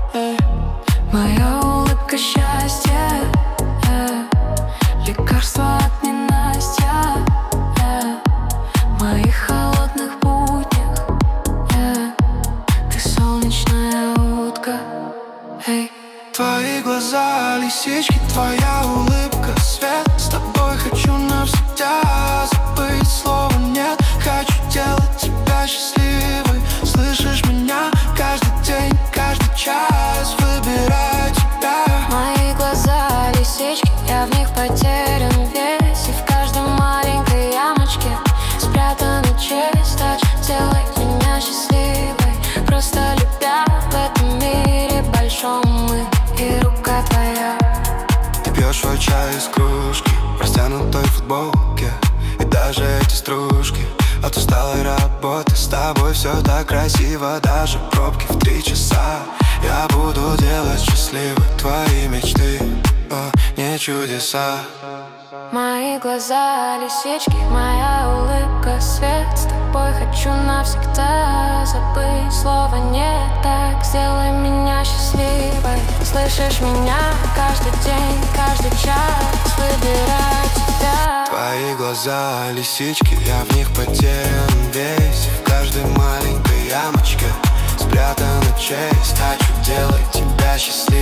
Моя улыбка счастья, лекарство от ненастья, в моих холодных буднях, ты солнечная утка. Твои глаза лисички, твоя улыбка свет. С тобой хочу навсегда забыть слово нет. Хочу делать тебя счастливой. Слышишь меня каждый день, каждый час. Выбираю тебя. Мои глаза лисички, я в них потерян весь. И в каждой маленькой ямочке спрятана честь. Так делай меня счастливой, просто любя в этом мире большом мы. И рука твоя. Ты пьешь свой чай из кружки в растянутой футболке. И даже эти стружки от усталой работы. С тобой все так красиво, даже пробки в 3 часа. Я буду делать счастливы твои мечты, не чудеса. Мои глаза лисички, моя улыбка свет. С тобой хочу навсегда забыть слово нет. Так сделай меня счастливой. Слышишь меня каждый день, каждый час. Выбираю тебя. Твои глаза лисички, я в них потерян весь. И в каждой маленькой ямочке спрятана честь. Хочу делать тебя счастливой.